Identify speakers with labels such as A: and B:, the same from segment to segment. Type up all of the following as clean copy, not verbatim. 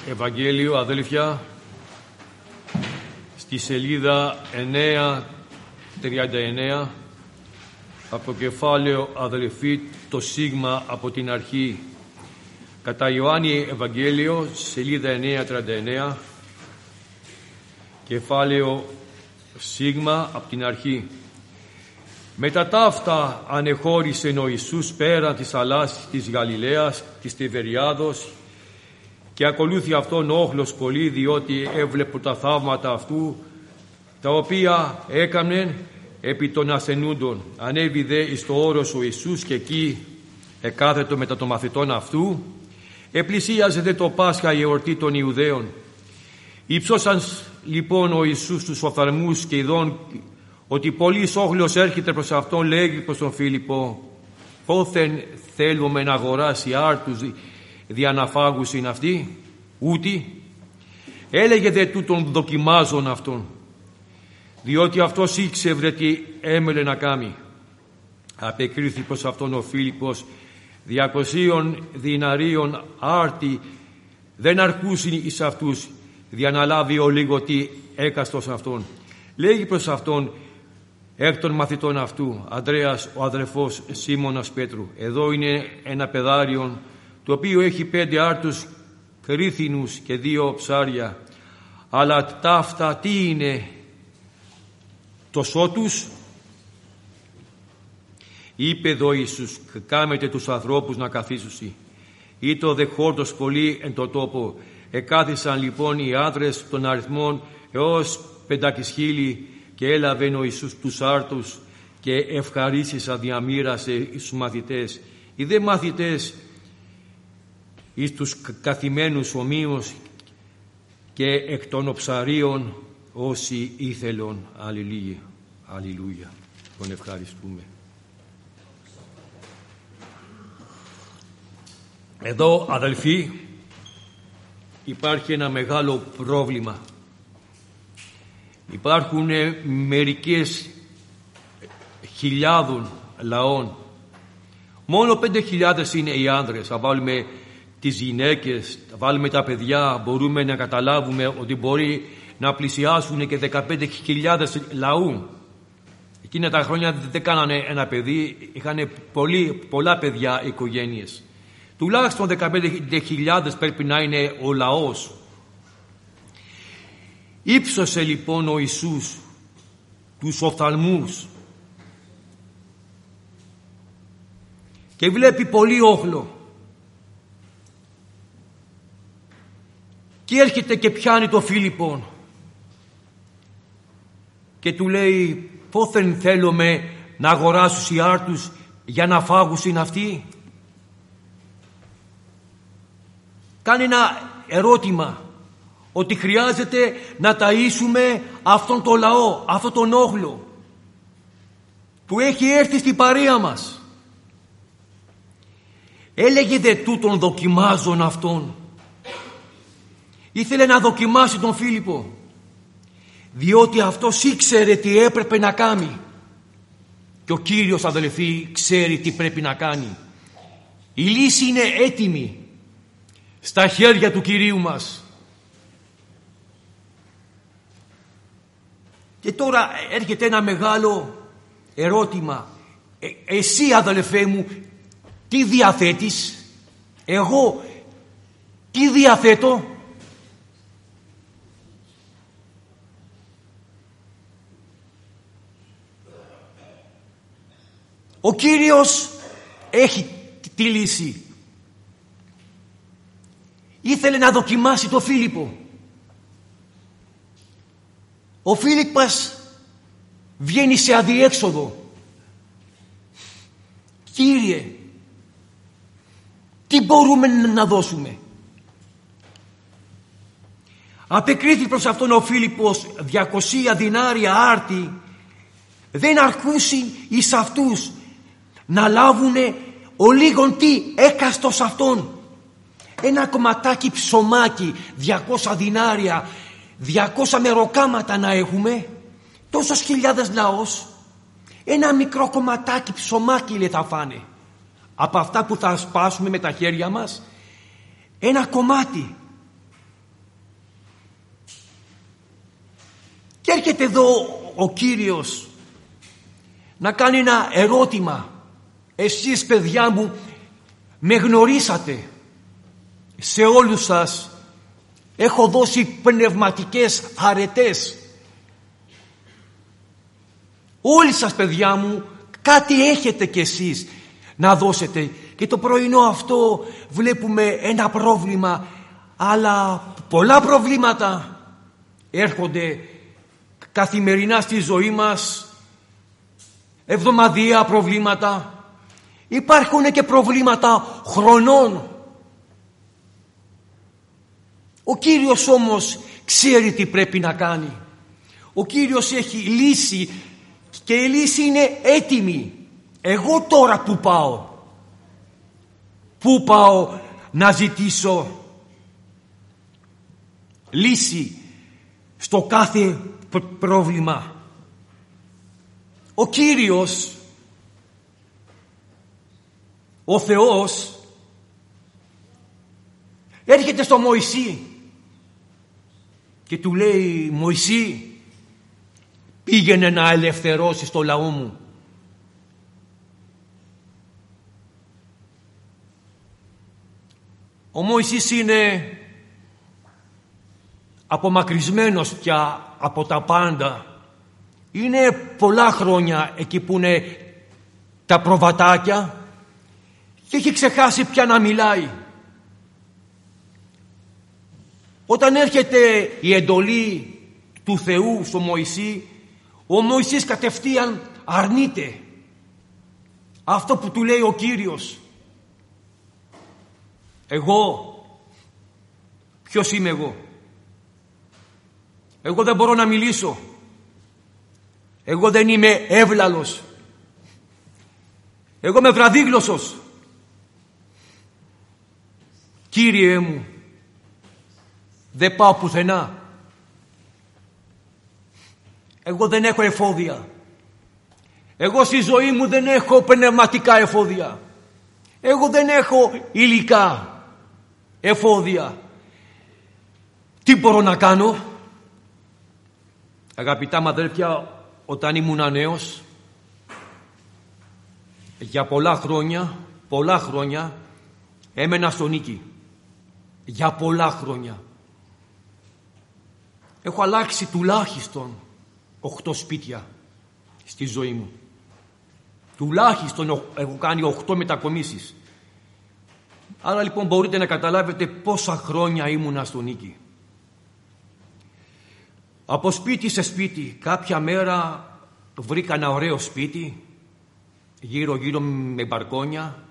A: Ευαγγέλιο, αδέλφια, στη σελίδα 939, από κεφάλαιο αδελφοί, το σίγμα από την αρχή. Κατά Ιωάννη Ευαγγέλιο, σελίδα 939, κεφάλαιο σίγμα από την αρχή. Μετά ταύτα ανεχώρησε ο Ιησούς πέραν της θαλάσσης της Γαλιλαίας, της Τιβεριάδος, και ακολούθη αυτόν όχλος πολύ, διότι έβλεπε τα θαύματα αυτού, τα οποία έκαμνεν επί των ασθενούντων. Ανέβη δε εις το όρος ο Ιησούς και εκεί εκάθετο μετά των μαθητών αυτού. Επλησίαζε δε το Πάσχα, η εορτή των Ιουδαίων. Υψώσαν λοιπόν ο Ιησούς τους οφθαλμούς και ειδών ότι πολύς όχλος έρχεται προς αυτόν, λέγει προς τον Φίλιππο: πόθεν θέλουμε να αγοράσει άρτους δια να φάγουσιν αυτοί, ούτι. Έλεγε δε τούτον δοκιμάζον αυτόν, διότι αυτός ήξευρε τι έμελε να κάνει. Απεκρίθη προς αυτόν ο Φίλιππος: 200 διναρίων άρτη δεν αρκούσιν εις αυτούς, δια να λάβει ο λίγο τι έκαστος αυτόν. Λέγει προς αυτόν εκ των μαθητών αυτού Ανδρέας, ο αδερφός Σίμωνας Πέτρου: εδώ είναι ένα παιδάριον, το οποίο έχει 5 άρτους κρίθινους και 2 ψάρια, αλλά ταύτα τι είναι το σώτους? Είπε εδώ Ιησούς: κάμετε τους ανθρώπους να καθίσουσι. Ήτο δε χόρτος πολύ εν το τόπο. Εκάθισαν λοιπόν οι άντρες των αριθμών έως 500.000, και έλαβε ο Ιησούς τους άρτους και ευχαρίστησα διαμοίρασε στους μαθητές. Οι δε μαθητές εις τους καθημένους ομοίως, και εκ των ψαρίων όσοι ήθελον. Αλληλούια. Αλληλούια. Τον ευχαριστούμε. Εδώ, αδελφοί, υπάρχει ένα μεγάλο πρόβλημα. Υπάρχουν μερικές χιλιάδων λαών. Μόνο 5.000 είναι οι άνδρες. Θα βάλουμε τις γυναίκες, θα βάλουμε τα παιδιά, μπορούμε να καταλάβουμε ότι μπορεί να πλησιάσουν και 15.000 λαού. Εκείνα τα χρόνια δεν κάνανε ένα παιδί, είχαν πολλά παιδιά οικογένειες. Τουλάχιστον 15.000 πρέπει να είναι ο λαός. Ήψωσε λοιπόν ο Ιησούς τους οφθαλμούς και βλέπει πολύ όχλο, και έρχεται και πιάνει το Φίλιππον και του λέει: πόθεν θέλουμε να αγοράσουν οι άρτους για να φάγουσιν αυτοί? Κάνει ένα ερώτημα, ότι χρειάζεται να ταΐσουμε αυτόν τον λαό, αυτόν τον όχλο που έχει έρθει στην παρέα μας. Έλεγε δε τούτον δοκιμάζον αυτόν. Ήθελε να δοκιμάσει τον Φίλιππο, διότι αυτός ήξερε τι έπρεπε να κάνει, και ο Κύριος, αδελφοί, ξέρει τι πρέπει να κάνει. Η λύση είναι έτοιμη στα χέρια του Κυρίου μας. Και τώρα έρχεται ένα μεγάλο ερώτημα. Εσύ, αδελφέ μου, τι διαθέτεις? Εγώ τι διαθέτω? Ο Κύριος έχει τη λύση. Ήθελε να δοκιμάσει το Φίλιππο. Ο Φίλιππας βγαίνει σε αδιέξοδο. Κύριε, τι μπορούμε να δώσουμε? Απεκρίθη προς αυτόν ο Φίλιππος: 200 δινάρια άρτη δεν αρκούσιν εις αυτούς να λάβουνε ο λίγον τι έκαστος αυτόν. Ένα κομματάκι ψωμάκι, 200 δινάρια, 200 μεροκάματα να έχουμε, τόσος χιλιάδες λαός, ένα μικρό κομματάκι ψωμάκι, λέει, θα φάνε. Από αυτά που θα σπάσουμε με τα χέρια μας, ένα κομμάτι. Και έρχεται εδώ ο Κύριος να κάνει ένα ερώτημα. Εσείς, παιδιά μου, με γνωρίσατε. Σε όλους σας έχω δώσει πνευματικές αρετές. Όλοι σας, παιδιά μου, κάτι έχετε κι εσείς να δώσετε. Και το πρωινό αυτό βλέπουμε ένα πρόβλημα, αλλά πολλά προβλήματα έρχονται καθημερινά στη ζωή μας, εβδομαδιαία προβλήματα. Υπάρχουν και προβλήματα χρονών. Ο Κύριος όμως ξέρει τι πρέπει να κάνει. Ο Κύριος έχει λύση και η λύση είναι έτοιμη. Εγώ τώρα που πάω? Πού πάω να ζητήσω λύση στο κάθε πρόβλημα? Ο Κύριος, ο Θεός, έρχεται στο Μωυσή και του λέει: Μωυσή, πήγαινε να ελευθερώσεις το λαό μου. Ο Μωυσής είναι απομακρυσμένος πια από τα πάντα. Είναι πολλά χρόνια εκεί που είναι τα προβατάκια και έχει ξεχάσει πια να μιλάει. Όταν έρχεται η εντολή του Θεού στο Μωυσή, ο Μωυσής κατευθείαν αρνείται αυτό που του λέει ο Κύριος. Εγώ, ποιος είμαι εγώ? Εγώ δεν μπορώ να μιλήσω. Εγώ δεν είμαι εύλαλος. Εγώ είμαι βραδίγλωσσος. Κύριε μου, δεν πάω πουθενά. Εγώ δεν έχω εφόδια. Εγώ στη ζωή μου δεν έχω πνευματικά εφόδια. Εγώ δεν έχω υλικά εφόδια. Τι μπορώ να κάνω? Αγαπητά μου αδέρφια, όταν ήμουν νέος, για πολλά χρόνια έμενα στο Νίκη. Για πολλά χρόνια. Έχω αλλάξει τουλάχιστον 8 σπίτια στη ζωή μου. Τουλάχιστον έχω κάνει 8 μετακομίσεις. Άρα λοιπόν μπορείτε να καταλάβετε πόσα χρόνια ήμουνα στο Νίκη. Από σπίτι σε σπίτι. Κάποια μέρα βρήκα ένα ωραίο σπίτι, γύρω με μπαλκόνια,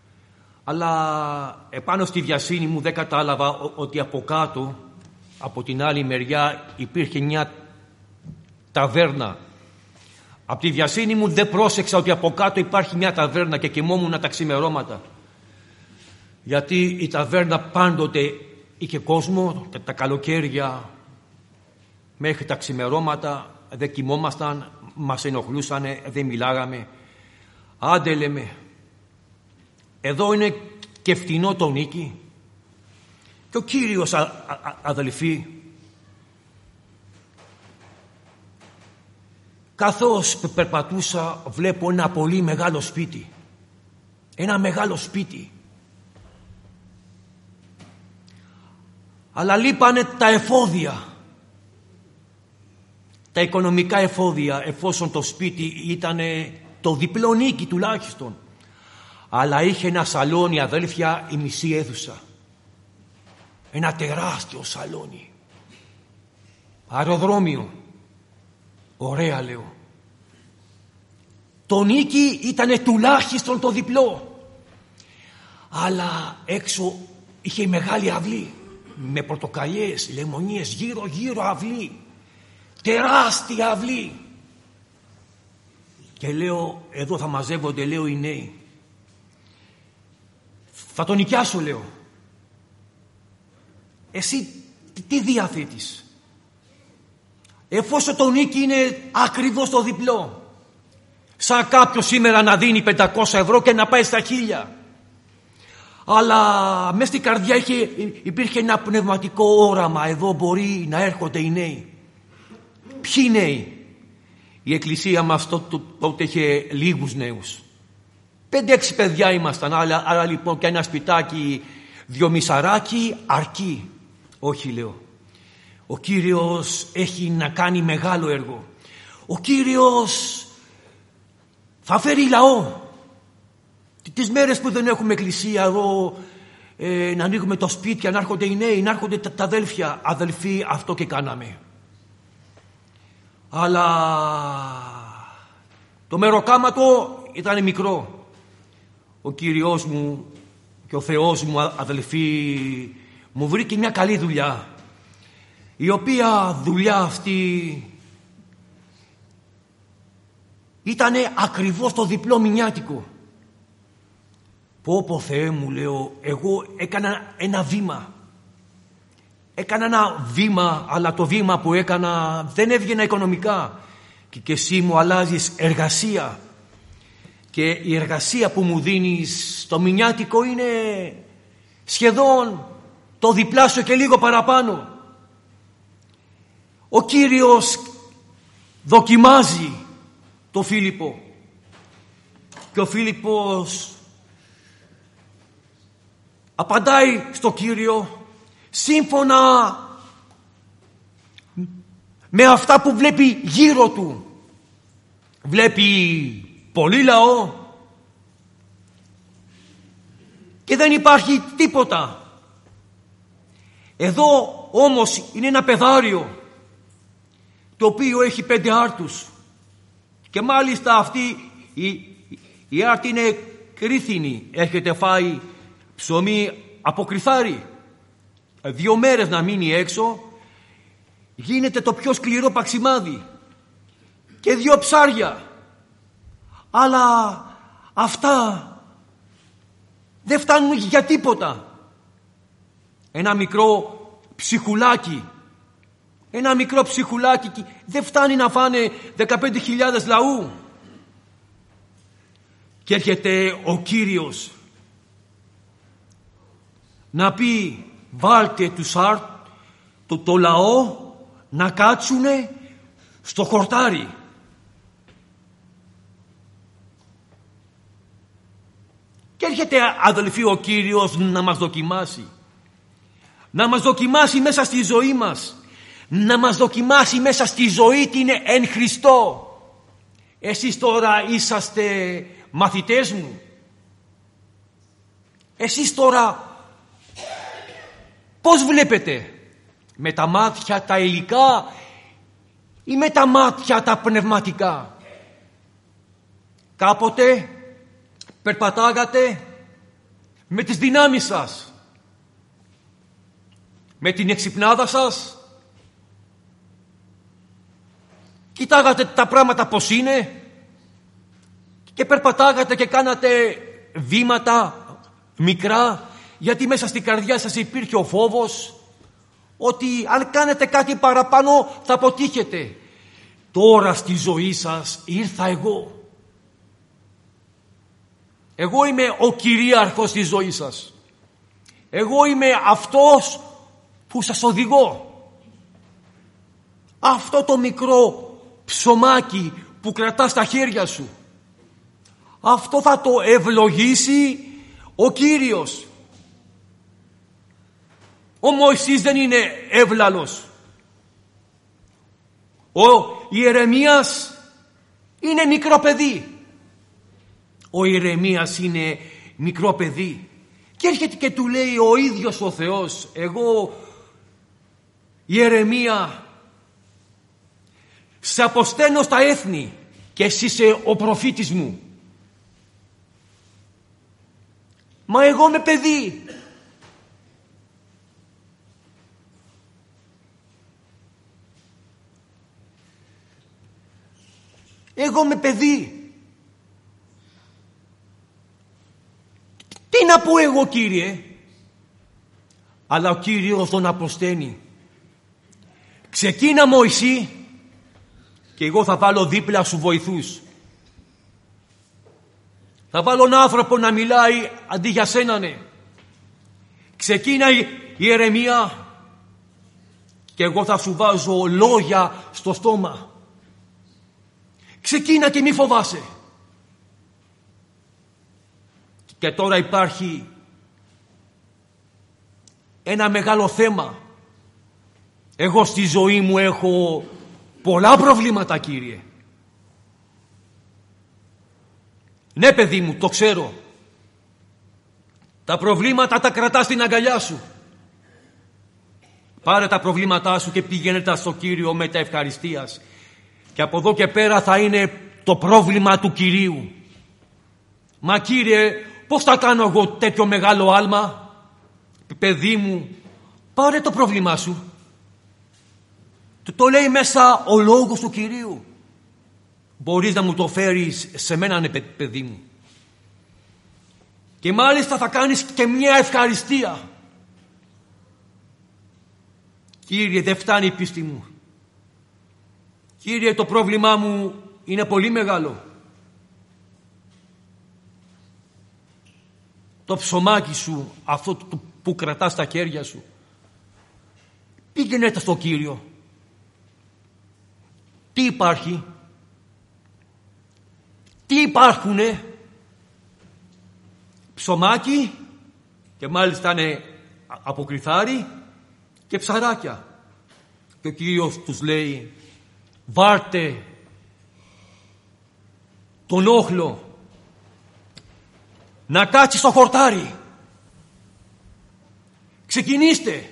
A: αλλά επάνω στη βιασύνη μου δεν κατάλαβα ότι από κάτω, από την άλλη μεριά, υπήρχε μια ταβέρνα. Από τη βιασύνη μου δεν πρόσεξα ότι από κάτω υπάρχει μια ταβέρνα και κοιμόμουν τα ξημερώματα. Γιατί η ταβέρνα πάντοτε είχε κόσμο, τα καλοκαίρια μέχρι τα ξημερώματα δεν κοιμόμασταν, μας ενοχλούσανε, δεν μιλάγαμε. Άντε λέμε, εδώ είναι και φτηνό το Νίκη. Και ο Κύριος, αδελφοί, καθώς περπατούσα βλέπω ένα πολύ μεγάλο σπίτι. Ένα μεγάλο σπίτι. Αλλά λείπανε τα εφόδια. Τα οικονομικά εφόδια, εφόσον το σπίτι ήταν το διπλό Νίκη τουλάχιστον. Αλλά είχε ένα σαλόνι, αδέλφια, η μισή αίθουσα. Ένα τεράστιο σαλόνι. Αεροδρόμιο. Ωραία λέω. Το Νίκη ήταν τουλάχιστον το διπλό. Αλλά έξω είχε μεγάλη αυλή. Με πορτοκαλιές, λεμονιές, γύρω αυλή. Τεράστια αυλή. Και λέω, εδώ θα μαζεύονται, λέω, οι νέοι. Θα τον νοικιάσω, λέω. Εσύ τι διαθέτεις? Εφόσον το Νίκη είναι ακριβώς το διπλό. Σαν κάποιος σήμερα να δίνει 500 ευρώ και να πάει στα 1000. Αλλά μέσα στην καρδιά υπήρχε ένα πνευματικό όραμα. Εδώ μπορεί να έρχονται οι νέοι. Ποιοι νέοι? Η εκκλησία μας τότε είχε λίγους νέους. 5-6 παιδιά ήμασταν, άρα λοιπόν και ένα σπιτάκι, 2 μισαράκι αρκεί. Όχι, λέω. Ο Κύριος έχει να κάνει μεγάλο έργο. Ο Κύριος θα φέρει λαό. Τις μέρες που δεν έχουμε εκκλησία εδώ, να ανοίγουμε το σπίτι, να έρχονται οι νέοι, να έρχονται τα αδέλφια. Αδελφοί, αυτό και κάναμε. Αλλά το μεροκάματο ήταν μικρό. Ο Κύριος μου και ο Θεός μου, αδελφοί, μου βρήκε μια καλή δουλειά, η οποία δουλειά αυτή ήταν ακριβώς το διπλό μηνιάτικο. Πω Θεέ μου, λέω, εγώ έκανα ένα βήμα. Έκανα ένα βήμα, αλλά το βήμα που έκανα δεν έβγαινα οικονομικά. Και εσύ μου αλλάζεις εργασία. Και η εργασία που μου δίνεις στο μηνιάτικο είναι σχεδόν το διπλάσιο και λίγο παραπάνω. Ο Κύριος δοκιμάζει το Φίλιππο. Και ο Φίλιππος απαντάει στο Κύριο σύμφωνα με αυτά που βλέπει γύρω του. Βλέπει πολύ λαό και δεν υπάρχει τίποτα. Εδώ όμως είναι ένα παιδάριο το οποίο έχει 5 άρτους και μάλιστα αυτή η άρτη είναι κρίθινη. Έχετε φάει ψωμί από κριθάρι. 2 μέρες να μείνει έξω, γίνεται το πιο σκληρό παξιμάδι και 2 ψάρια. Αλλά αυτά δεν φτάνουν για τίποτα. Ένα μικρό ψυχουλάκι δεν φτάνει να φάνε 15.000 λαού. Και έρχεται ο Κύριος να πει βάλτε το λαό να κάτσουνε στο χορτάρι. Και έρχεται, αδελφοί, ο Κύριος να μας δοκιμάσει. Να μας δοκιμάσει μέσα στη ζωή μας. Να μας δοκιμάσει μέσα στη ζωή την εν Χριστώ. Εσείς τώρα είσαστε μαθητές μου. Εσείς τώρα πώς βλέπετε? Με τα μάτια τα υλικά ή με τα μάτια τα πνευματικά? Κάποτε περπατάγατε με τις δυνάμεις σας, με την εξυπνάδα σας, κοιτάγατε τα πράγματα πως είναι και περπατάγατε και κάνατε βήματα μικρά, γιατί μέσα στην καρδιά σας υπήρχε ο φόβος ότι αν κάνετε κάτι παραπάνω θα αποτύχετε. Τώρα στη ζωή σας ήρθα εγώ. Εγώ είμαι ο κυρίαρχος της ζωής σας. Εγώ είμαι αυτός που σας οδηγώ. Αυτό το μικρό ψωμάκι που κρατάς στα χέρια σου, αυτό θα το ευλογήσει ο Κύριος. Ο Μωυσής δεν είναι εύλαλος. Ο Ιερεμίας είναι μικρό παιδί. Ο Ιερεμίας είναι μικρό παιδί. Και έρχεται και του λέει ο ίδιος ο Θεός, εγώ Ιερεμία σε αποστέλνω στα έθνη και εσύ είσαι ο προφήτης μου. Μα εγώ είμαι παιδί. Εγώ είμαι παιδί. Τι να πω εγώ, Κύριε? Αλλά ο Κύριος τον αποσταίνει. Ξεκίνα, Μωυσή, και εγώ θα βάλω δίπλα σου βοηθούς. Θα βάλω έναν άνθρωπο να μιλάει αντί για σένα, ναι. Ξεκίνα, Ιερεμία, και εγώ θα σου βάζω λόγια στο στόμα. Ξεκίνα και μη φοβάσαι. Και τώρα υπάρχει ένα μεγάλο θέμα. Εγώ στη ζωή μου έχω πολλά προβλήματα, Κύριε. Ναι, παιδί μου, το ξέρω. Τα προβλήματα τα κρατάς στην αγκαλιά σου. Πάρε τα προβλήματά σου και πήγαινε τα στο Κύριο με τα ευχαριστίας. Και από εδώ και πέρα θα είναι το πρόβλημα του Κυρίου. Μα Κύριε, πώς θα κάνω εγώ τέτοιο μεγάλο άλμα? Παιδί μου, πάρε το πρόβλημά σου. Το λέει μέσα ο λόγος του Κυρίου. Μπορείς να μου το φέρεις σε μένα, ναι, παιδί μου. Και μάλιστα θα κάνεις και μια ευχαριστία. Κύριε, δεν φτάνει η πίστη μου. Κύριε, το πρόβλημά μου είναι πολύ μεγάλο. Το ψωμάκι σου, αυτό που κρατάς στα χέρια σου, πήγαινε τα στο Κύριο. Τι υπάρχει? Τι υπάρχουνε? Ψωμάκι, και μάλιστα είναι από κρυθάρι, και ψαράκια. Και ο Κύριος τους λέει, βάρτε τον όχλο να κάτσει στο χορτάρι. Ξεκινήστε.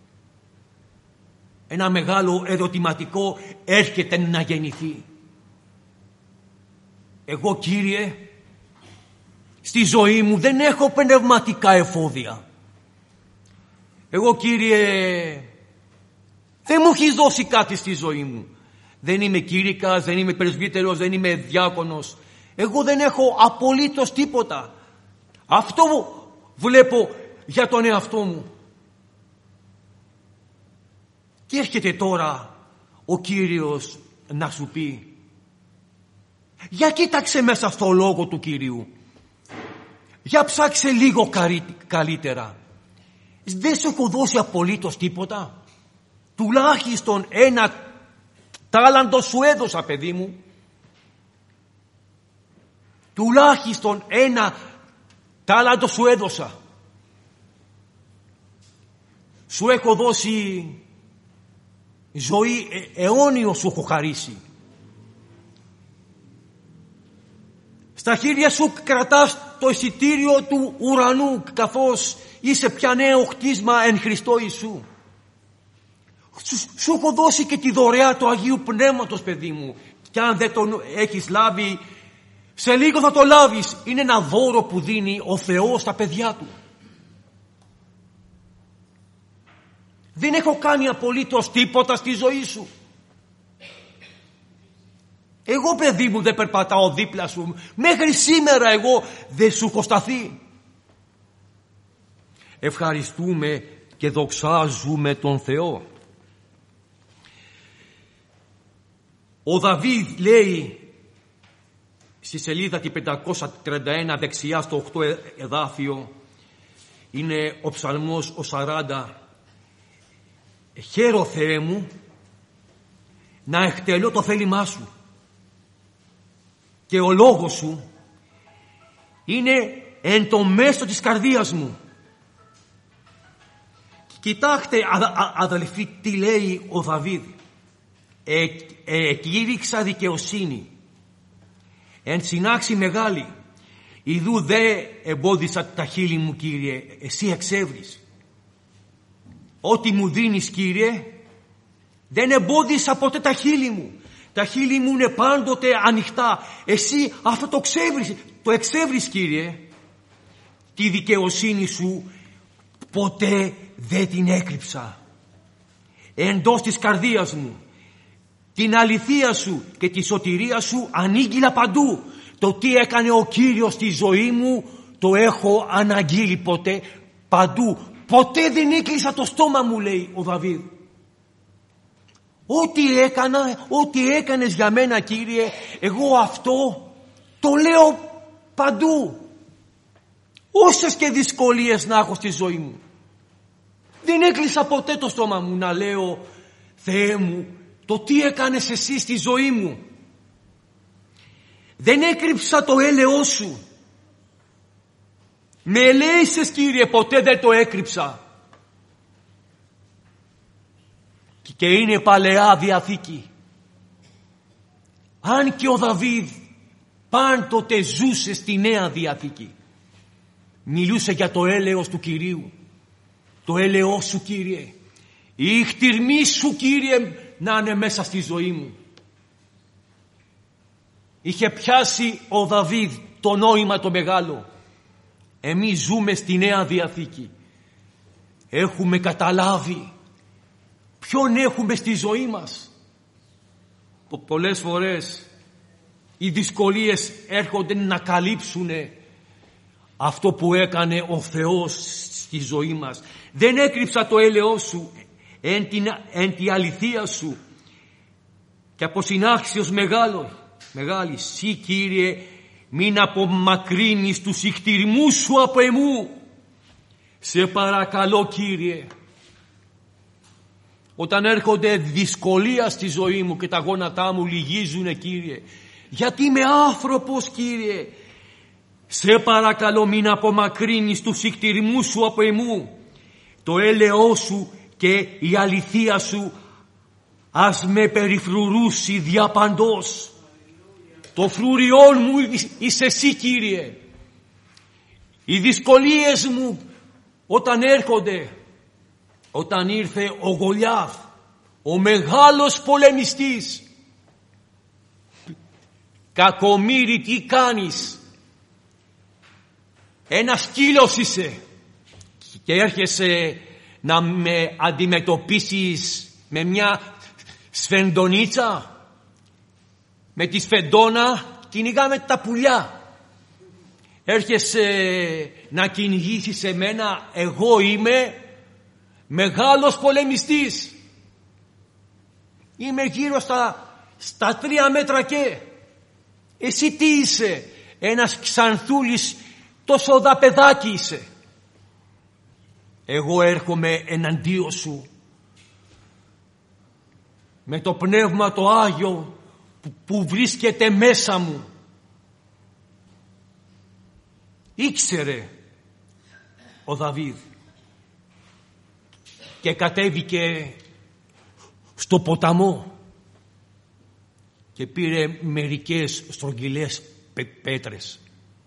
A: Ένα μεγάλο ερωτηματικό έρχεται να γεννηθεί. Εγώ, Κύριε, στη ζωή μου δεν έχω πνευματικά εφόδια. Εγώ, Κύριε, δεν μου έχεις δώσει κάτι στη ζωή μου. Δεν είμαι κήρυκας, δεν είμαι πρεσβύτερος, δεν είμαι διάκονος. Εγώ δεν έχω απολύτως τίποτα. Αυτό βλέπω για τον εαυτό μου. Και έρχεται τώρα ο Κύριος να σου πει, για κοίταξε μέσα στο λόγο του Κυρίου. Για ψάξε λίγο καλύτερα. Δεν σου έχω δώσει απολύτως τίποτα? Τουλάχιστον ένα τάλαντο σου έδωσα, παιδί μου. Τουλάχιστον ένα τάλαντο σου έδωσα. Σου έχω δώσει ζωή, αιώνιο σου έχω χαρίσει. Στα χέρια σου κρατάς το εισιτήριο του ουρανού, καθώς είσαι πια νέο χτίσμα εν Χριστώ Ιησού. Σου έχω δώσει και τη δωρεά του Αγίου Πνεύματος, παιδί μου. Και αν δεν τον έχεις λάβει, σε λίγο θα το λάβεις. Είναι ένα δώρο που δίνει ο Θεός στα παιδιά του. Δεν έχω κάνει απολύτως τίποτα στη ζωή σου. Εγώ, παιδί μου, δεν περπατάω δίπλα σου. Μέχρι σήμερα εγώ δεν σου έχω σταθεί. Ευχαριστούμε και δοξάζουμε τον Θεό. Ο Δαβίδ λέει στη σελίδα τη 531 δεξιά στο 8 εδάφιο, είναι ο ψαλμός ο 40, χαίρο Θεέ μου να εκτελώ το θέλημά σου και ο λόγος σου είναι εν το μέσο της καρδίας μου. Κοιτάξτε αδελφοί τι λέει ο Δαβίδ. Εκήρυξα δικαιοσύνη εν συνάξη μεγάλη, ιδού δε εμπόδισα τα χείλη μου, Κύριε, εσύ εξεύρεις. Ό,τι μου δίνεις, Κύριε, δεν εμπόδισα ποτέ τα χείλη μου. Τα χείλη μου είναι πάντοτε ανοιχτά. Εσύ αυτό το εξεύρεις, Κύριε. Τη δικαιοσύνη σου ποτέ δεν την έκρυψα. Εντός της καρδίας μου την αληθεία σου και τη σωτηρία σου ανήγγειλα παντού. Το τι έκανε ο Κύριος στη ζωή μου το έχω αναγγείλει παντού. Ποτέ δεν έκλεισα το στόμα μου, λέει ο Δαβίδ. Ό,τι έκανες για μένα, Κύριε, εγώ αυτό το λέω παντού. Όσες και δυσκολίες να έχω στη ζωή μου, δεν έκλεισα ποτέ το στόμα μου να λέω Θεέ μου, το τι έκανες εσύ στη ζωή μου. Δεν έκρυψα το έλεος σου. Με ελέησες, Κύριε, ποτέ δεν το έκρυψα. Και είναι Παλαιά Διαθήκη. Αν και ο Δαβίδ πάντοτε ζούσε στη Νέα Διαθήκη, μιλούσε για το έλεος του Κυρίου. Το έλεος σου, Κύριε, η χτυρμή σου, Κύριε, να είναι μέσα στη ζωή μου. Είχε πιάσει ο Δαβίδ το νόημα το μεγάλο. Εμείς ζούμε στη Νέα Διαθήκη. Έχουμε καταλάβει ποιον έχουμε στη ζωή μας. Πολλές φορές οι δυσκολίες έρχονται να καλύψουν αυτό που έκανε ο Θεός στη ζωή μας. Δεν έκρυψα το έλεος σου εν τη αληθεία σου και από συνάξιος μεγάλη. Συ, Κύριε, μην απομακρύνεις τους ηχτηρμούς σου από εμού. Σε παρακαλώ, Κύριε, όταν έρχονται δυσκολία στη ζωή μου και τα γόνατά μου λυγίζουνε, Κύριε, γιατί είμαι άνθρωπος, Κύριε, σε παρακαλώ μην απομακρύνεις τους ηχτηρμούς σου από εμού. Το έλεος σου και η αληθεία σου ας με περιφρουρούσει διαπαντός. Το φρουριόν μου είσαι εσύ, Κύριε. Οι δυσκολίες μου όταν έρχονται, όταν ήρθε ο Γολιάθ, ο μεγάλος πολεμιστής, κακομοίρη, τι κάνεις? Ένα σκύλος είσαι και έρχεσαι να με αντιμετωπίσεις με μια σφεντονίτσα? Με τη σφεντόνα κυνηγάμε τα πουλιά. Έρχεσαι να κυνηγήσεις εμένα? Εγώ είμαι μεγάλος πολεμιστής. Είμαι γύρω στα 3 μέτρα και. Εσύ τι είσαι? Ένας ξανθούλης, τόσο δαπεδάκι είσαι. Εγώ έρχομαι εναντίον σου με το Πνεύμα το Άγιο που βρίσκεται μέσα μου. Ήξερε ο Δαβίδ και κατέβηκε στο ποταμό και πήρε μερικές στρογγυλές πέτρες.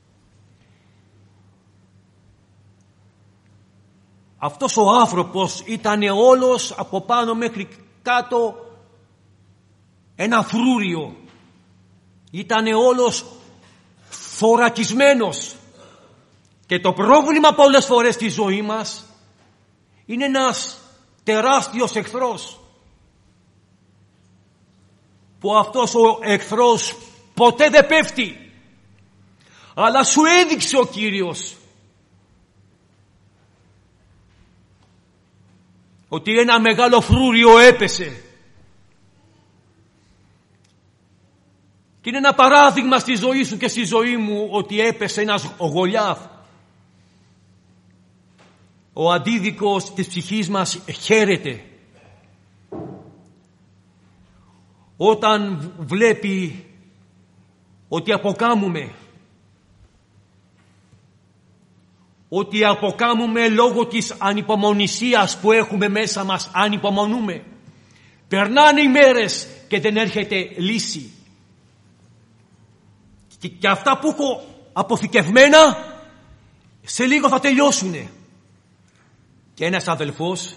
A: Αυτός ο άνθρωπος ήταν όλος από πάνω μέχρι κάτω ένα φρούριο. Ήταν όλος θωρακισμένος. Και το πρόβλημα πολλές φορές στη ζωή μας είναι ένας τεράστιος εχθρός, που αυτός ο εχθρός ποτέ δεν πέφτει, αλλά σου έδειξε ο Κύριος ότι ένα μεγάλο φρούριο έπεσε. Και είναι ένα παράδειγμα στη ζωή σου και στη ζωή μου ότι έπεσε ένας Γολιάθ. Ο αντίδικος της ψυχής μας χαίρεται όταν βλέπει ότι αποκάμουμε λόγω της ανυπομονησίας που έχουμε μέσα μας, ανυπομονούμε. Περνάνε οι μέρες και δεν έρχεται λύση. Και αυτά που έχω αποθηκευμένα σε λίγο θα τελειώσουνε. Και ένας αδελφός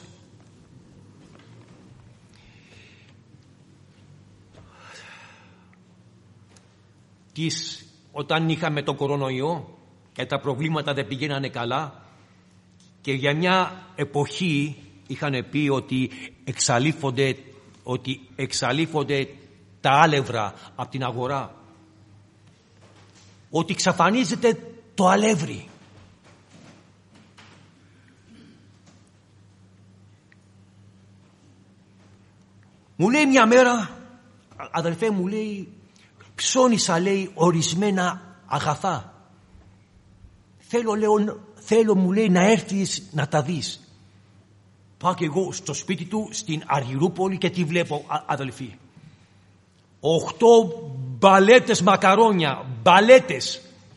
A: όταν είχαμε τον κορονοϊό και τα προβλήματα δεν πηγαίνανε καλά και για μια εποχή είχαν πει ότι εξαλείφονται τα άλευρα από την αγορά, ότι εξαφανίζεται το αλεύρι. Μου λέει μια μέρα, αδελφέ μου, λέει, ψώνισα, λέει, ορισμένα αγαθά. Θέλω, μου λέει, να έρθεις να τα δεις.
B: Πάω και εγώ στο σπίτι του στην Αργυρούπολη και τι βλέπω, αδελφοί? 8 μπαλέτες μακαρόνια. Μπαλέτες.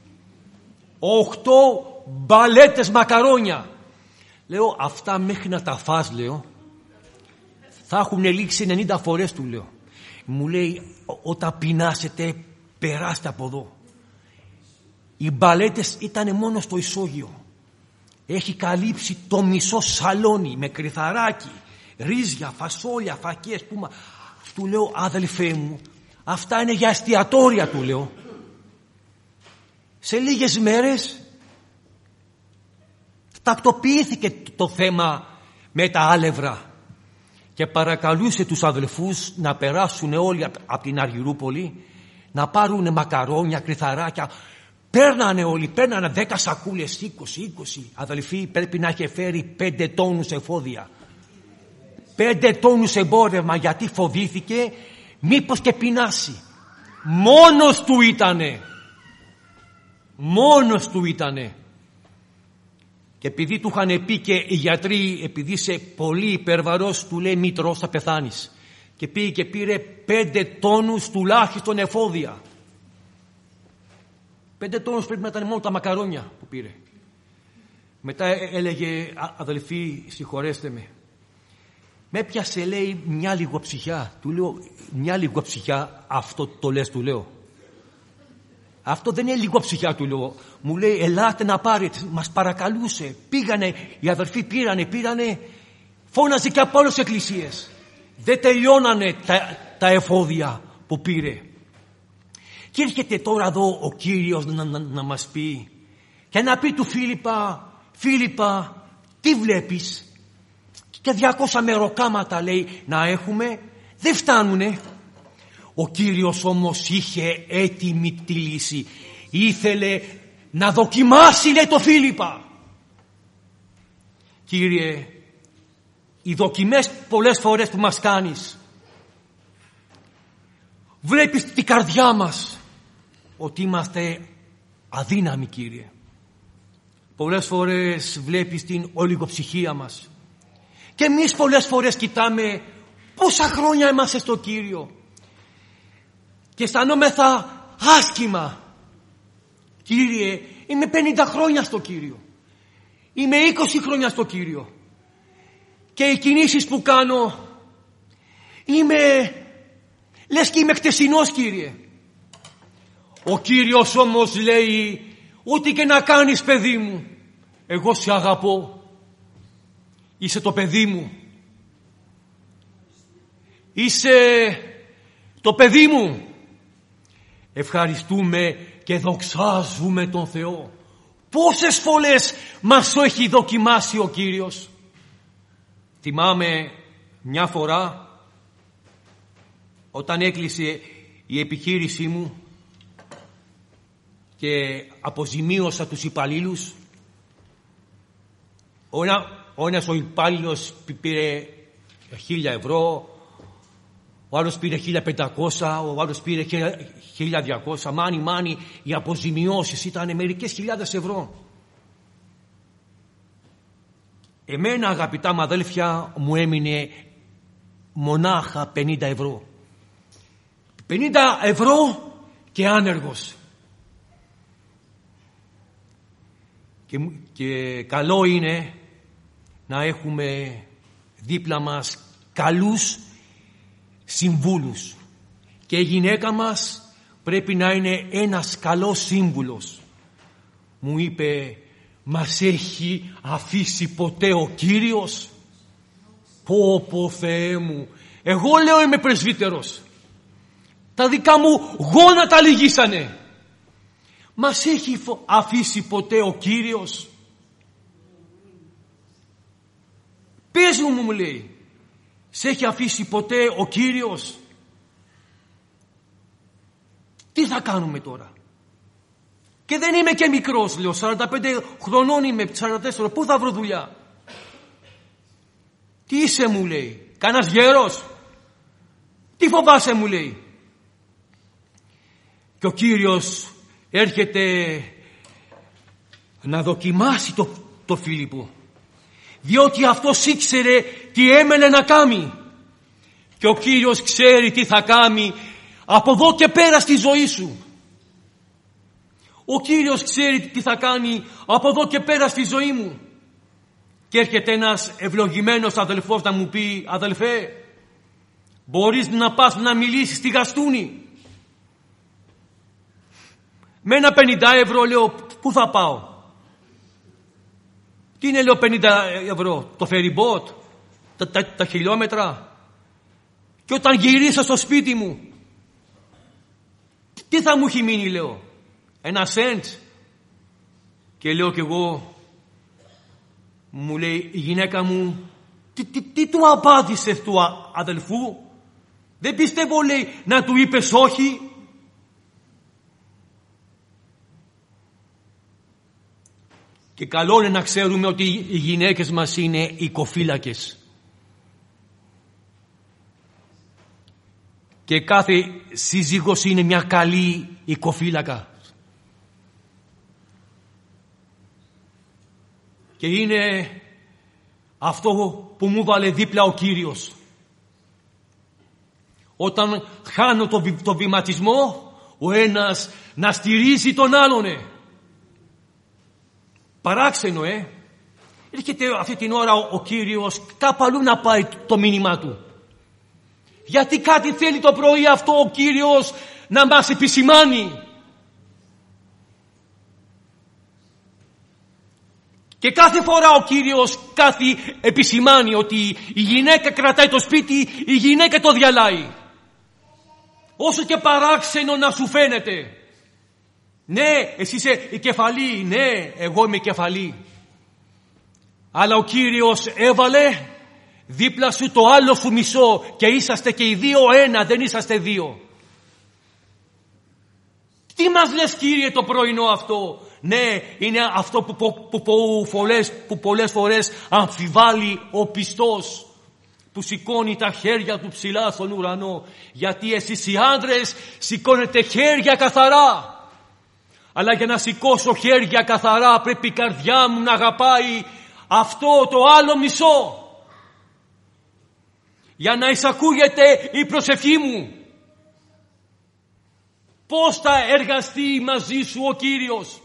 B: 8 μπαλέτες μακαρόνια. Λέω, αυτά μέχρι να τα φας, λέω, θα έχουν λήξει 90 φορές, του λέω. Μου λέει, όταν πεινάσετε, περάστε από εδώ. Οι μπαλέτες ήταν μόνο στο ισόγειο. Έχει καλύψει το μισό σαλόνι με κρυθαράκι, ρύζια, φασόλια, φακές, πούμα. Του λέω, αδελφέ μου, αυτά είναι για εστιατόρια, του λέω. Σε λίγες μέρες τακτοποιήθηκε το θέμα με τα άλευρα και παρακαλούσε τους αδελφούς να περάσουν όλοι από την Αργυρούπολη, να πάρουν μακαρόνια, κρυθαράκια. Παίρνανε όλοι, παίρνανε 10 σακούλες, 20. Αδελφοί, πρέπει να είχε φέρει 5 τόνους εφόδια. 5 τόνους εμπόρευμα, γιατί φοβήθηκε μήπως και πεινάσει. Μόνος του ήτανε. Μόνος του ήτανε. Και επειδή του είχαν πει και οι γιατροί, επειδή είσαι πολύ υπερβαρός, του λέει, μη τρως, θα πεθάνεις. Και πήγε και πήρε 5 τόνους τουλάχιστον εφόδια. 5 τόνους πρέπει να ήταν μόνο τα μακαρόνια που πήρε. Μετά έλεγε, αδελφοί, συγχωρέστε με. Με έπιασε, λέει, μια λιγοψυχιά. Του λέω, μια λιγοψυχιά, αυτό το λες, του λέω? Αυτό δεν είναι λιγοψυχιά, του λέω. Μου λέει, ελάτε να πάρετε. Μας παρακαλούσε. Πήγανε, οι αδελφοί πήρανε. Φώναζε και από όλες τις εκκλησίες. Δεν τελειώνανε τα εφόδια που πήρε. Και έρχεται τώρα εδώ ο Κύριος να μας πει και να πει του Φίλιππα, τι βλέπεις? Και 200 μεροκάματα, λέει, να έχουμε, δεν φτάνουνε. Ο Κύριος όμως είχε έτοιμη τη λύση. Ήθελε να δοκιμάσει, λέει, το Φίλιππα. Κύριε, οι δοκιμές πολλές φορές που μας κάνεις, βλέπεις την καρδιά μας ότι είμαστε αδύναμοι, Κύριε. Πολλές φορές βλέπεις την ολιγοψυχία μας. Και εμείς πολλές φορές κοιτάμε πόσα χρόνια είμαστε στο Κύριο και αισθανόμεθα άσχημα. Κύριε, είμαι 50 χρόνια στο Κύριο. Είμαι 20 χρόνια στο Κύριο. Και οι κινήσεις που κάνω λες και είμαι χτεσινός, Κύριε. Ο Κύριος όμως λέει, ό,τι και να κάνεις, παιδί μου, εγώ σε αγαπώ. Είσαι το παιδί μου. Είσαι το παιδί μου. Ευχαριστούμε και δοξάζουμε τον Θεό. Πόσες φορές μας το έχει δοκιμάσει ο Κύριος. Θυμάμαι μια φορά όταν έκλεισε η επιχείρησή μου και αποζημίωσα τους υπαλλήλους. Ο ένας ο υπάλληλος πήρε 1.000 ευρώ, ο άλλος πήρε 1.500, ο άλλος πήρε 1.200. Μάνι, οι αποζημιώσεις ήταν μερικές χιλιάδες ευρώ. Εμένα, αγαπητά μου αδέλφια, μου έμεινε μονάχα 50 ευρώ. 50 ευρώ και άνεργος. Και καλό είναι να έχουμε δίπλα μας καλούς συμβούλους. Και η γυναίκα μας πρέπει να είναι ένας καλός σύμβουλος. Μου είπε, μας έχει αφήσει ποτέ ο Κύριος? Πω Θεέ μου, εγώ λέω είμαι πρεσβύτερος. Τα δικά μου γόνατα λυγίσανε. Μας έχει αφήσει ποτέ ο Κύριος? Πες μου λέει, σε έχει αφήσει ποτέ ο Κύριος? Τι θα κάνουμε τώρα? Και δεν είμαι και μικρός, λέω, 45 χρονών είμαι, 44, πού θα βρω δουλειά? Τι είσαι, μου λέει, κανένας γέρος? Τι φοβάσαι, μου λέει? Και ο Κύριος έρχεται να δοκιμάσει το Φίλιππο. διότι αυτός ήξερε τι έμενε να κάνει. Και ο Κύριος ξέρει τι θα κάνει από εδώ και πέρα στη ζωή σου. Ο Κύριος ξέρει τι θα κάνει από εδώ και πέρα στη ζωή μου. Και έρχεται ένας ευλογημένος αδελφός να μου πει: αδελφέ, μπορείς να πας να μιλήσεις στη Γαστούνη? Με ένα 50 ευρώ λέω, πού θα πάω? Τι είναι, λέω, 50 ευρώ? Το φεριμπότ, τα χιλιόμετρα? Και όταν γυρίσω στο σπίτι μου, τι θα μου έχει μείνει, λέω? Ένα σέντ? Και λέω κι εγώ, μου λέει η γυναίκα μου, τι του απάντησες του αδελφού? Δεν πιστεύω, λέει, να του είπες όχι. Και καλό είναι να ξέρουμε ότι οι γυναίκες μας είναι οικοφύλακες. Και κάθε σύζυγος είναι μια καλή οικοφύλακα. Και είναι αυτό που μου βάλε δίπλα ο Κύριος. Όταν χάνω το βηματισμό, ο ένας να στηρίζει τον άλλον. Παράξενο, Έρχεται αυτή την ώρα ο Κύριος κάπου αλλού να πάει το μήνυμά του. Γιατί κάτι θέλει το πρωί αυτό ο Κύριος να μας επισημάνει. Και κάθε φορά ο Κύριος κάτι επισημάνει, ότι η γυναίκα κρατάει το σπίτι, η γυναίκα το διαλάει. Όσο και παράξενο να σου φαίνεται. Ναι, εσύ είσαι η κεφαλή. Ναι, εγώ είμαι η κεφαλή. Αλλά ο Κύριος έβαλε δίπλα σου το άλλο σου μισό και είσαστε και οι δύο ένα, δεν είσαστε δύο. Τι μας λες, Κύριε, το πρωινό αυτό? Ναι, είναι αυτό που πολλές φορές αμφιβάλλει ο πιστός, που σηκώνει τα χέρια του ψηλά στον ουρανό. Γιατί εσείς οι άντρες σηκώνετε χέρια καθαρά. Αλλά για να σηκώσω χέρια καθαρά πρέπει η καρδιά μου να αγαπάει αυτό το άλλο μισό. Για να εισακούγεται η προσευχή μου. Πώς θα εργαστεί μαζί σου ο Κύριος?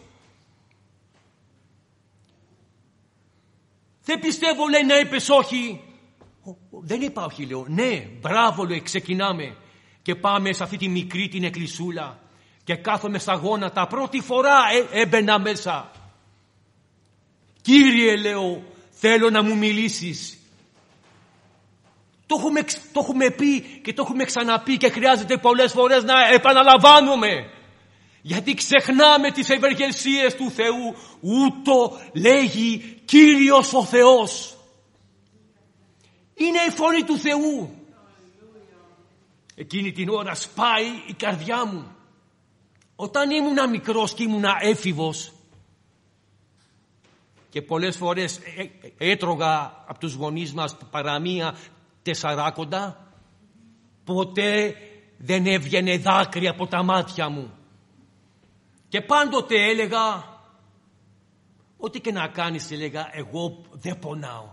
B: Δεν πιστεύω, λέει, να είπες όχι. Δεν είπα όχι, λέω. Ναι, μπράβο, λέει, ξεκινάμε. Και πάμε σε αυτή τη μικρή την εκκλησούλα. Και κάθομαι στα γόνατα. Πρώτη φορά έμπαινα μέσα. Κύριε, λέω, θέλω να μου μιλήσεις. Το έχουμε πει και το έχουμε ξαναπεί και χρειάζεται πολλές φορές να επαναλαμβάνουμε. Γιατί ξεχνάμε τις ευεργεσίες του Θεού. Ούτω λέγει Κύριος ο Θεός. Είναι η φωνή του Θεού. Εκείνη την ώρα σπάει η καρδιά μου. Όταν ήμουνα μικρός και ήμουνα έφηβος και πολλές φορές έτρωγα από τους γονείς μας παραμία 4 ποτέ δεν έβγαινε δάκρυ από τα μάτια μου. Και πάντοτε έλεγα, ό,τι και να κάνεις, έλεγα, εγώ δεν πονάω.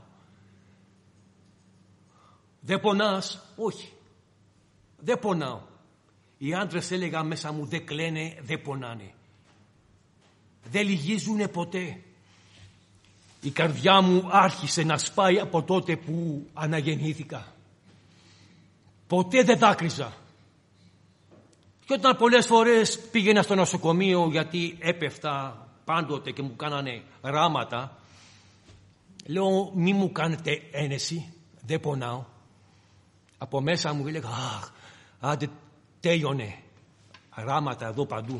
B: Δεν πονάς? Όχι, δεν πονάω. Οι άντρες, έλεγα μέσα μου, δεν κλαίνε, δεν πονάνε. Δεν λυγίζουνε ποτέ. Η καρδιά μου άρχισε να σπάει από τότε που αναγεννήθηκα. Ποτέ δεν δάκρυζα. Και όταν πολλές φορές πήγαινα στο νοσοκομείο γιατί έπεφτα πάντοτε και μου κάνανε ράματα, λέω, μη μου κάνετε ένεση, δεν πονάω. Από μέσα μου έλεγα, αχ, άντε τέλειωνε, ράματα εδώ παντού.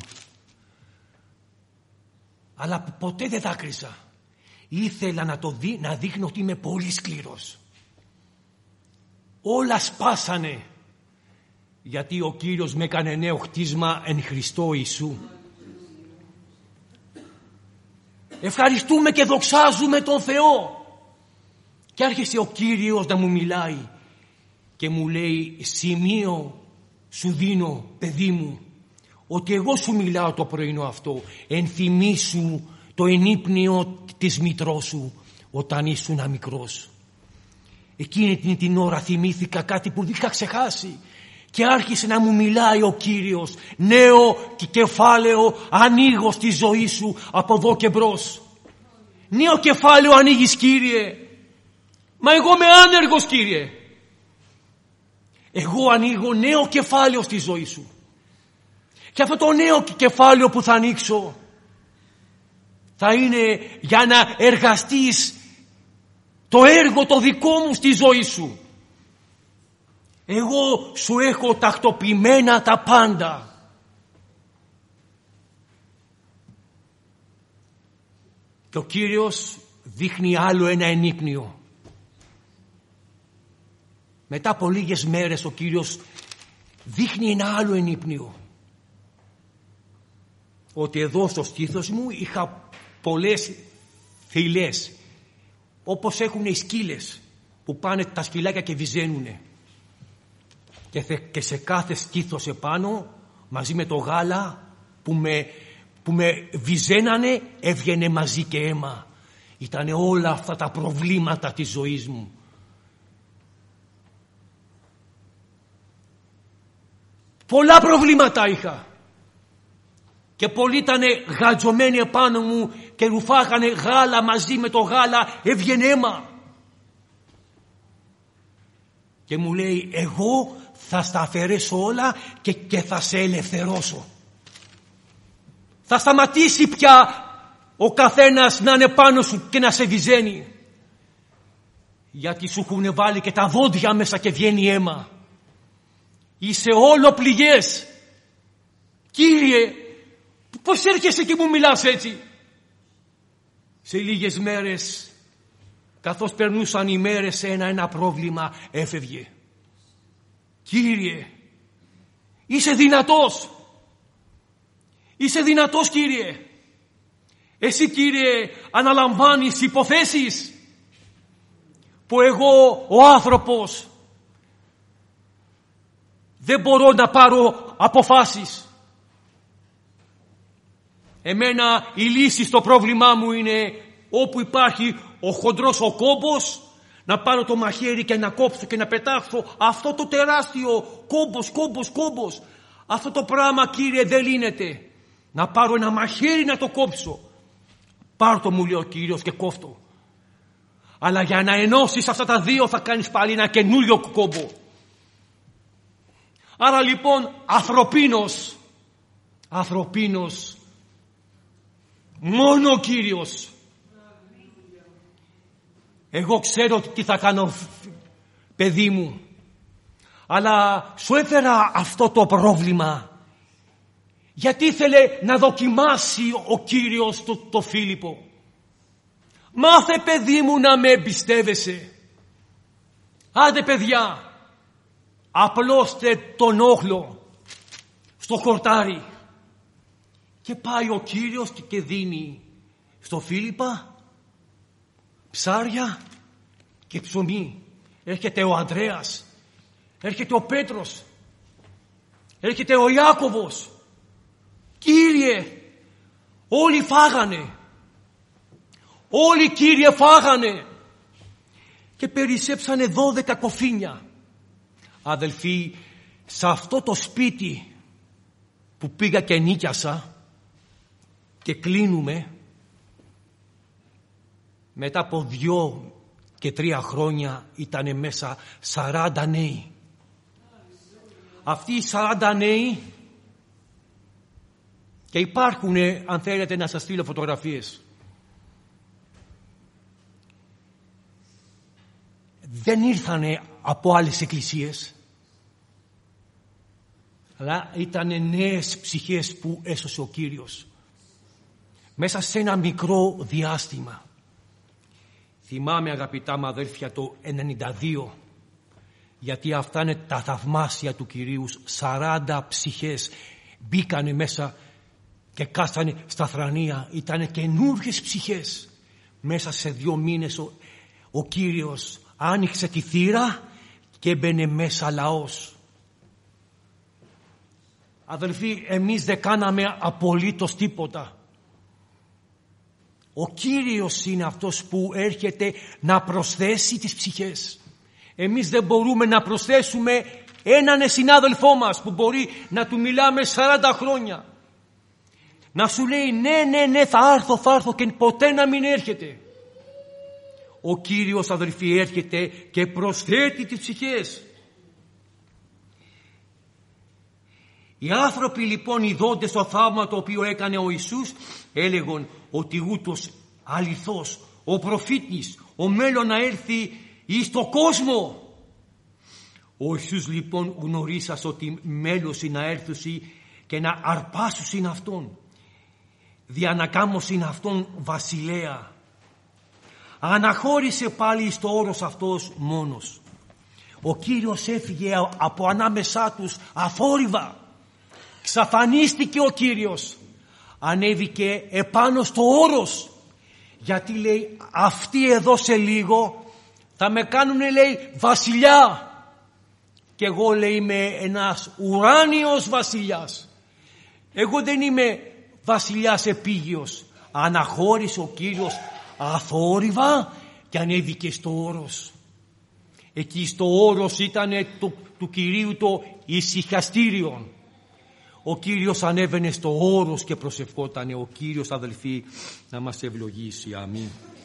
B: Αλλά ποτέ δεν δάκρυζα. Ήθελα να δείχνω ότι είμαι πολύ σκληρός. Όλα σπάσανε. Γιατί ο Κύριος με έκανε νέο χτίσμα εν Χριστώ Ιησού. Ευχαριστούμε και δοξάζουμε τον Θεό. Και άρχισε ο Κύριος να μου μιλάει και μου λέει, σημείο σου δίνω, παιδί μου, ότι εγώ σου μιλάω το πρωινό αυτό. Ενθυμήσου το ενύπνιο της μητρός σου, όταν ήσουν μικρός. Εκείνη την ώρα θυμήθηκα κάτι που είχα ξεχάσει και άρχισε να μου μιλάει ο Κύριος. Νέο κεφάλαιο ανοίγω στη ζωή σου από εδώ και μπρος. Νέο κεφάλαιο ανοίγεις, Κύριε. Μα εγώ είμαι άνεργος, Κύριε. Εγώ ανοίγω νέο κεφάλαιο στη ζωή σου. Και αυτό το νέο κεφάλαιο που θα ανοίξω θα είναι για να εργαστείς το έργο το δικό μου στη ζωή σου. Εγώ σου έχω τακτοποιημένα τα πάντα. Και ο Κύριος δείχνει άλλο ένα ενύπνιο. Μετά από λίγες μέρες ο Κύριος δείχνει ένα άλλο ενύπνιο. Ότι εδώ στο στήθος μου είχα πολλές θηλές, όπως έχουν οι σκύλες που πάνε τα σκυλάκια και βυζένουνε. Και σε κάθε στήθος επάνω, μαζί με το γάλα που με βυζένανε, έβγαινε μαζί και αίμα. Ήτανε όλα αυτά τα προβλήματα της ζωής μου. Πολλά προβλήματα είχα. Και πολλοί ήταν γατζωμένοι επάνω μου και ρουφάγανε γάλα, μαζί με το γάλα έβγαινε αίμα. Και μου λέει, εγώ θα στα αφαιρέσω όλα και θα σε ελευθερώσω. Θα σταματήσει πια ο καθένας να είναι πάνω σου και να σε βυζένει. Γιατί σου έχουν βάλει και τα δόντια μέσα και βγαίνει αίμα. Είσαι όλο πληγές. Κύριε, πώς έρχεσαι και μου μιλάς έτσι? Σε λίγες μέρες, καθώς περνούσαν οι μέρες, ένα πρόβλημα έφευγε. Κύριε, είσαι δυνατός. Είσαι δυνατός, Κύριε. Εσύ, Κύριε, αναλαμβάνεις υποθέσεις που εγώ ο άνθρωπος δεν μπορώ να πάρω αποφάσεις. Εμένα η λύση στο πρόβλημά μου είναι όπου υπάρχει ο χοντρός ο κόμπος, να πάρω το μαχαίρι και να κόψω και να πετάξω αυτό το τεράστιο κόμπος. Αυτό το πράγμα, Κύριε, δεν λύνεται. Να πάρω ένα μαχαίρι να το κόψω. Πάρ' το, μου λέει ο Κύριος, και κόφτω. Αλλά για να ενώσεις αυτά τα δύο θα κάνεις πάλι ένα καινούριο κόμπο. Άρα λοιπόν ανθρωπίνος μόνο ο Κύριος. Εγώ ξέρω τι θα κάνω, παιδί μου, αλλά σου έφερα αυτό το πρόβλημα γιατί ήθελε να δοκιμάσει ο Κύριος το Φίλιππο. Μάθε, παιδί μου, να με εμπιστεύεσαι. Άντε, παιδιά, απλώστε τον όχλο στο χορτάρι. Και πάει ο Κύριος και δίνει στο Φίλιππα ψάρια και ψωμί. Έρχεται ο Ανδρέας, έρχεται ο Πέτρος, έρχεται ο Ιάκωβος. Κύριε, όλοι φάγανε. Όλοι, Κύριε, φάγανε. Και περισσέψανε 12 κοφίνια. Αδελφοί, σε αυτό το σπίτι που πήγα και νίκιασα και κλείνουμε, μετά από 2 και 3 χρόνια ήτανε μέσα 40 νέοι. Αυτοί οι 40 νέοι, και υπάρχουν, αν θέλετε να σας στείλω φωτογραφίες, δεν ήρθανε από άλλες εκκλησίες, αλλά ήτανε νέες ψυχές που έσωσε ο Κύριος μέσα σε ένα μικρό διάστημα. Θυμάμαι, αγαπητά μου αδέρφια, το 92, γιατί αυτά είναι τα θαυμάσια του Κυρίου. 40 ψυχές μπήκανε μέσα και κάθανε στα θρανία. Ήτανε καινούργιες ψυχές. Μέσα σε 2 μήνες ο Κύριος άνοιξε τη θύρα και έμπαινε μέσα λαός. Αδελφοί, εμείς δεν κάναμε απολύτως τίποτα. Ο Κύριος είναι αυτός που έρχεται να προσθέσει τις ψυχές. Εμείς δεν μπορούμε να προσθέσουμε έναν συνάδελφό μας που μπορεί να του μιλάμε 40 χρόνια. Να σου λέει ναι θα έρθω και ποτέ να μην έρχεται. Ο Κύριος, αδελφοί, έρχεται και προσθέτει τις ψυχές. Οι άνθρωποι λοιπόν, ειδώντες το θαύμα το οποίο έκανε ο Ιησούς, έλεγαν ότι ούτως αληθώς ο προφήτης, ο μέλλον να έρθει εις το κόσμο. Ο Ιησούς λοιπόν γνωρίσας ότι μέλος να έρθουσι και να αρπάσουσιν αυτόν, δια να κάμωσιν αυτόν βασιλέα. Αναχώρησε πάλι στο όρος αυτός μόνος. Ο Κύριος έφυγε από ανάμεσά τους αφόρυβα. Ξαφανίστηκε ο Κύριος. Ανέβηκε επάνω στο όρος. Γιατί λέει αυτοί εδώ σε λίγο θα με κάνουνε, λέει, βασιλιά. Και εγώ, λέει, είμαι ένας ουράνιος βασιλιάς. Εγώ δεν είμαι βασιλιάς επίγειος. Αναχώρησε ο Κύριος αθόρυβα και ανέβηκε στο όρος. Εκεί στο όρος ήταν του Κυρίου το ησυχαστήριο. Ο Κύριος ανέβαινε στο όρος και προσευχότανε. Ο Κύριος, αδελφοί, να μας ευλογήσει. Αμήν.